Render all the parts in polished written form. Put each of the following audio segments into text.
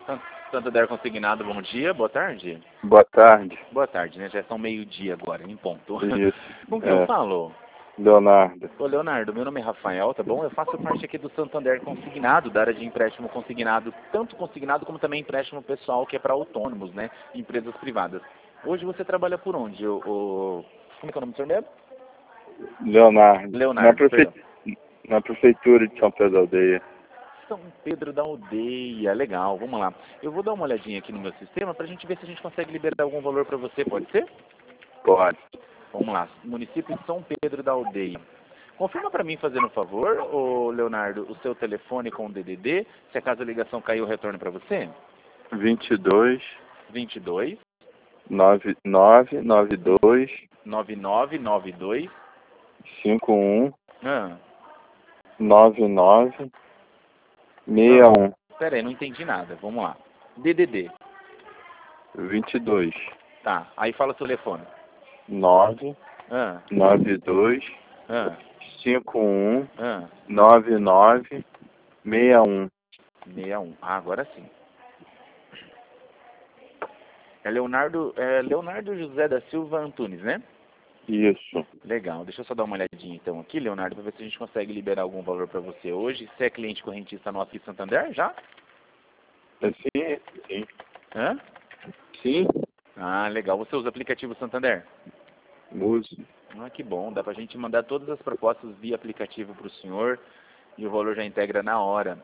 Santander Consignado, bom dia, boa tarde. Boa tarde. Boa tarde, né? Já são meio-dia agora, em ponto. Isso. Com quem eu falo? Leonardo. Ô, Leonardo, meu nome é Rafael, tá bom? Eu faço parte aqui do Santander Consignado, da área de empréstimo consignado, tanto consignado como também empréstimo pessoal, que é para autônomos, né? Empresas privadas. Hoje você trabalha por onde? Como é que é o nome do senhor mesmo? Leonardo. Leonardo, perdão. Na prefeitura de São Pedro da Aldeia. São Pedro da Aldeia, legal, vamos lá. Eu vou dar uma olhadinha aqui no meu sistema para a gente ver se a gente consegue liberar algum valor para você, pode ser? Pode. Vamos lá, município de São Pedro da Aldeia. Confirma para mim, fazendo um favor, ô Leonardo, o seu telefone com o DDD, se acaso a ligação caiu, retorno para você? 22 22 9992 9992 51 ah, 99 61 Pera aí, não entendi nada, vamos lá. DDD, 22 tá, aí fala o telefone. 9 Ah, 92 ah, 51 ah, 99 61. 61, agora sim. É Leonardo José da Silva Antunes, né? Isso. Legal, deixa eu só dar uma olhadinha então aqui, Leonardo, para ver se a gente consegue liberar algum valor para você hoje. Você é cliente correntista nosso aqui em Santander, já? Sim, sim. Hã? Sim. Ah, legal. Você usa o aplicativo Santander? Uso. Ah, que bom. Dá pra gente mandar todas as propostas via aplicativo para o senhor e o valor já integra na hora.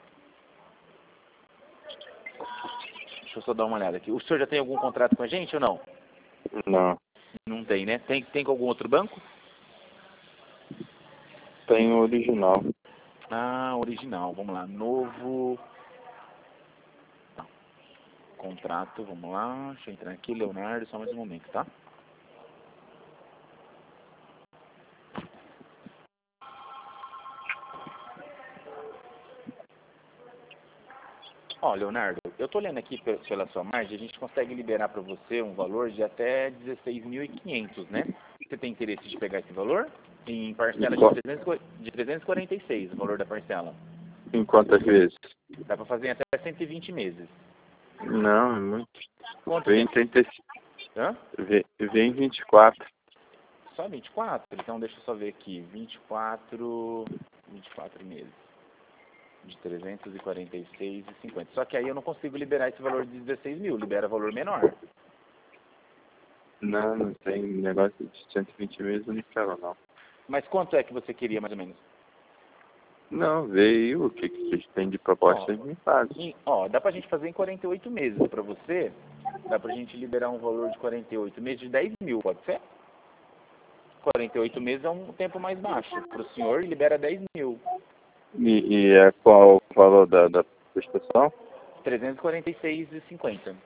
Deixa eu só dar uma olhada aqui. O senhor já tem algum contrato com a gente ou não? Não. Não tem, né? Tem com algum outro banco? Tem o original. Ah, original. Vamos lá. Novo contrato. Vamos lá. Deixa eu entrar aqui, Leonardo. Só mais um momento, tá? Ó, Leonardo, eu tô olhando aqui pela sua margem, a gente consegue liberar para você um valor de até 16.500, né? Você tem interesse de pegar esse valor? Em parcela de 346, o valor da parcela. Em quantas vezes? Dá para fazer em até 120 meses. Não, é muito. Quanto Vem tempo? 30, Hã? vem 24. Só 24? Então deixa eu só ver aqui. 24 meses. De 346,50. Só que aí eu não consigo liberar esse valor de 16 mil, libera valor menor. Não, não tem negócio de 120 meses, eu não quero não. Mas quanto é que você queria mais ou menos? Não, veio o que vocês têm de proposta, vocês me fazem. Ó, dá pra gente fazer em 48 meses pra você. Dá pra gente liberar um valor de 48 meses de 10 mil, pode ser? 48 meses é um tempo mais baixo. Pro senhor, libera 10 mil. E é qual o valor da prestação? 346,50.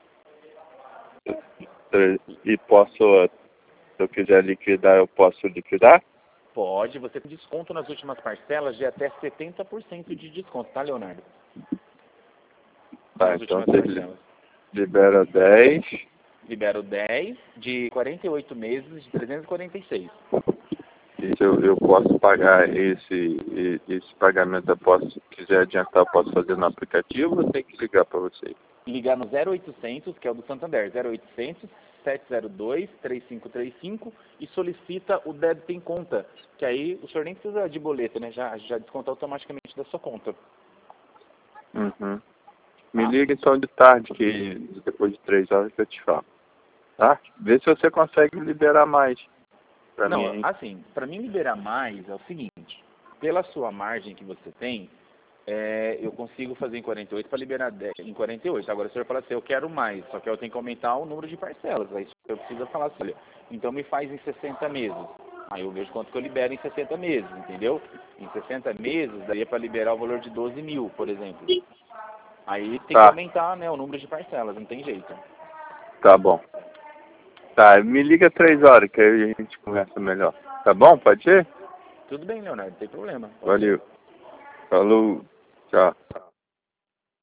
E posso, se eu quiser liquidar, eu posso liquidar? Pode, você tem desconto nas últimas parcelas de até 70% de desconto, tá, Leonardo? Tá, Nas então últimas você parcelas. libera 10. Libero 10 de 48 meses de 346. E se eu posso pagar esse pagamento, eu posso, quiser adiantar, eu posso fazer no aplicativo ou tem que ligar para vocês? Ligar no 0800, que é o do Santander, 0800 702 3535 e solicita o débito em conta, que aí o senhor nem precisa de boleto, né? Já desconta automaticamente da sua conta. Uhum. Me liga então de tarde, que depois de 3 horas que eu te falo. Tá? Vê se você consegue liberar mais. Pra Não, mim. assim, para mim liberar mais é o seguinte, pela sua margem que você tem, eu consigo fazer em 48 para liberar 10, em 48. Agora o senhor fala assim, eu quero mais, só que eu tenho que aumentar o número de parcelas. Aí eu preciso falar assim, olha, então me faz em 60 meses. Aí eu vejo quanto que eu libero em 60 meses, entendeu? Em 60 meses daria para liberar o valor de 12 mil, por exemplo. Aí tem que aumentar, né, o número de parcelas, não tem jeito. Tá bom. Tá, me liga 3 horas que aí a gente conversa melhor. Tá bom? Pode ser? Tudo bem, Leonardo, não tem problema. Valeu. Falou. Tchau.